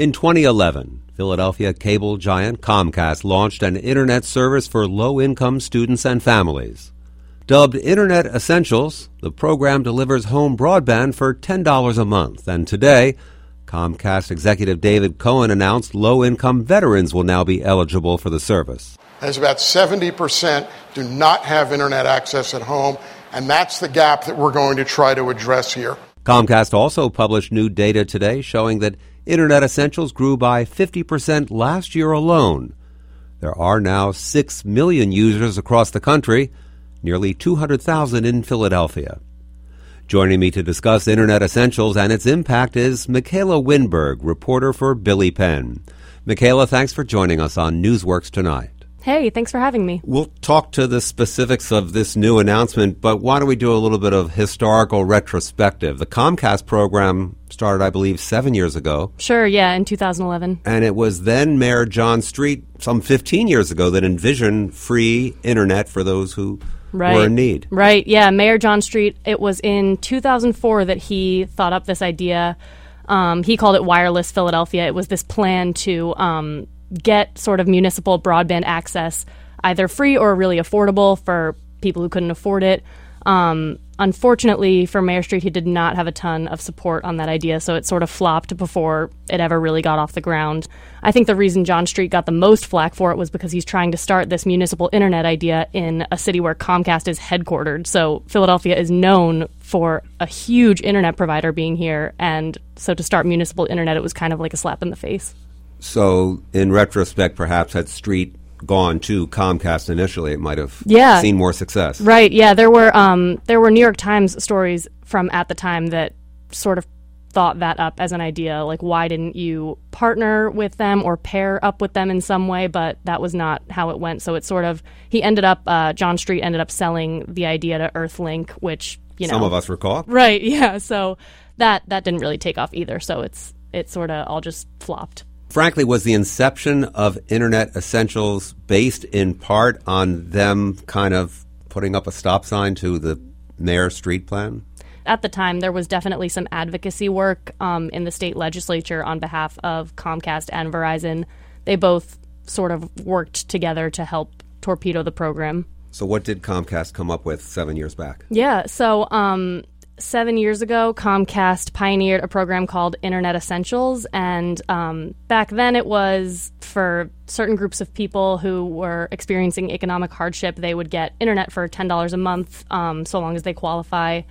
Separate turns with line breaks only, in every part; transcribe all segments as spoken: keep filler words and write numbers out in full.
In twenty eleven, Philadelphia cable giant Comcast launched an internet service for low-income students and families. Dubbed Internet Essentials, the program delivers home broadband for ten dollars a month. And today, Comcast executive David Cohen announced low-income veterans will now be eligible for the service.
As about seventy percent do not have internet access at home, and that's the gap that we're going to try to address here.
Comcast also published new data today showing that Internet Essentials grew by fifty percent last year alone. There are now six million users across the country, nearly two hundred thousand in Philadelphia. Joining me to discuss Internet Essentials and its impact is Michaela Winberg, reporter for Billy Penn. Michaela, thanks for joining us on Newsworks Tonight.
Hey, thanks for having me.
We'll talk to the specifics of this new announcement, but why don't we do a little bit of historical retrospective? The Comcast program started, I believe, seven years ago.
Sure, yeah, in two thousand eleven.
And it was then Mayor John Street, some fifteen years ago, that envisioned free internet for those who
right.
were in need.
Right, yeah, Mayor John Street. It was in two thousand four that he thought up this idea. Um, he called it Wireless Philadelphia. It was this plan to Um, get sort of municipal broadband access, either free or really affordable for people who couldn't afford it. Um, unfortunately, for Mayor Street, he did not have a ton of support on that idea, so it sort of flopped before it ever really got off the ground. I think the reason John Street got the most flack for it was because he's trying to start this municipal internet idea in a city where Comcast is headquartered. So Philadelphia is known for a huge internet provider being here, and so to start municipal internet, it was kind of like a slap in the face.
So, in retrospect, perhaps had Street gone to Comcast initially, it might have
yeah.
seen more success.
Right, yeah. There were um, there were New York Times stories from at the time that sort of thought that up as an idea. Like, why didn't you partner with them or pair up with them in some way? But that was not how it went. So it sort of, he ended up, uh, John Street ended up selling the idea to Earthlink, which, you know.
Some of us recall.
Right, yeah. So that, that didn't really take off either. So it's it sort of all just flopped.
Frankly, was the inception of Internet Essentials based in part on them kind of putting up a stop sign to the Mayor Street plan?
At the time, there was definitely some advocacy work um, in the state legislature on behalf of Comcast and Verizon. They both sort of worked together to help torpedo the program.
So what did Comcast come up with seven years back?
Yeah, so um, seven years ago, Comcast pioneered a program called Internet Essentials, and um, back then it was for certain groups of people who were experiencing economic hardship. They would get internet for ten dollars a month, um, so long as they qualify.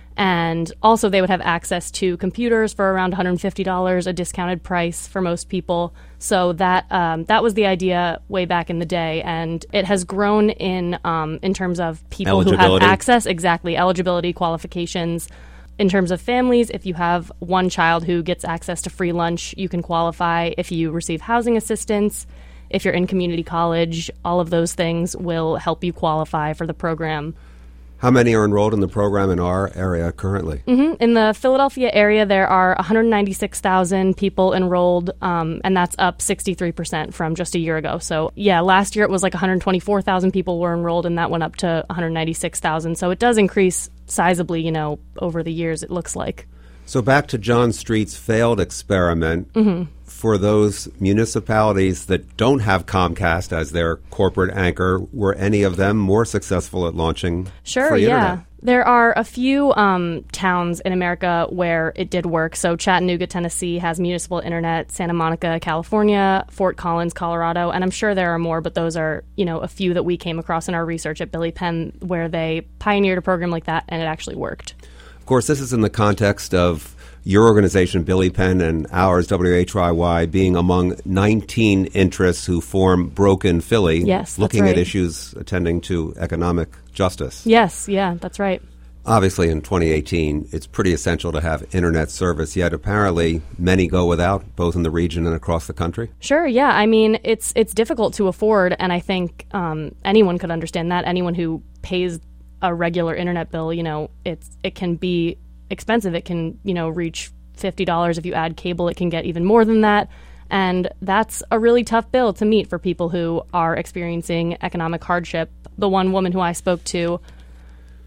And also they would have access to computers for around one hundred fifty dollars, a discounted price for most people. So that um, that was the idea way back in the day, and it has grown in um, in terms of people who have access, exactly, eligibility, qualifications. In terms of families, if you have one child who gets access to free lunch, you can qualify. If you receive housing assistance, if you're in community college, all of those things will help you qualify for the program.
How many are enrolled in the program in our area currently?
Mm-hmm. In the Philadelphia area, there are one hundred ninety-six thousand people enrolled, um, and that's up sixty-three percent from just a year ago. So, yeah, last year it was like one hundred twenty-four thousand people were enrolled, and that went up to one hundred ninety-six thousand. So it does increase sizably, you know, over the years, it looks like.
So back to John Street's failed experiment.
Mm-hmm.
For those municipalities that don't have Comcast as their corporate anchor, were any of them more successful at launching
Sure,
free
yeah.
internet?
There are a few um, towns in America where it did work. So Chattanooga, Tennessee has municipal internet, Santa Monica, California, Fort Collins, Colorado, and I'm sure there are more, but those are, you know, a few that we came across in our research at Billy Penn where they pioneered a program like that and it actually worked.
Of course, this is in the context of your organization, Billy Penn, and ours, W H Y Y, being among nineteen interests who form Broken Philly,
yes,
looking
right.
at issues attending to economic justice.
Yes, yeah, that's right.
Obviously, in twenty eighteen, it's pretty essential to have internet service, yet apparently many go without, both in the region and across the country.
Sure, yeah. I mean, it's it's difficult to afford, and I think um, anyone could understand that. Anyone who pays a regular internet bill, you know, it's it can be expensive. It can, you know, reach fifty dollars. If you add cable, it can get even more than that. And that's a really tough bill to meet for people who are experiencing economic hardship. The one woman who I spoke to,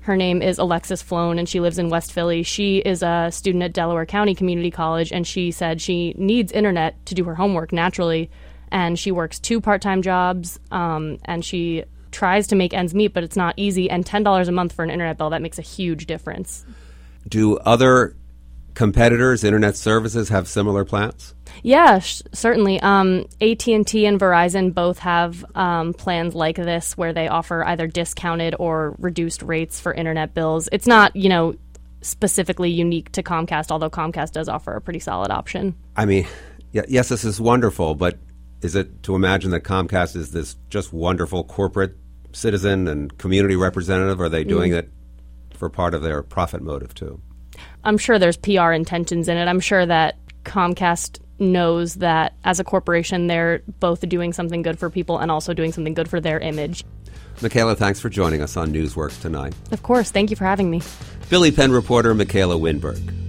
Her name is Alexis Floan, and she lives in West Philly. She is a student at Delaware County Community College, and she said she needs internet to do her homework naturally, and she works two part-time jobs, um, and she tries to make ends meet, but it's not easy, and ten dollars a month for an internet bill, that makes a huge difference.
Do other competitors, internet services, have similar plans?
Yeah, sh- certainly. Um, A T and T and Verizon both have um, plans like this where they offer either discounted or reduced rates for internet bills. It's not, you know, specifically unique to Comcast, although Comcast does offer a pretty solid option.
I mean, y- yes, this is wonderful, but is it to imagine that Comcast is this just wonderful corporate citizen and community representative? Or are they doing mm. it for part of their profit motive, too?
I'm sure there's P R intentions in it. I'm sure that Comcast knows that as a corporation, they're both doing something good for people and also doing something good for their image.
Michaela, thanks for joining us on Newsworks tonight.
Of course. Thank you for having me.
Billy Penn reporter Michaela Winberg.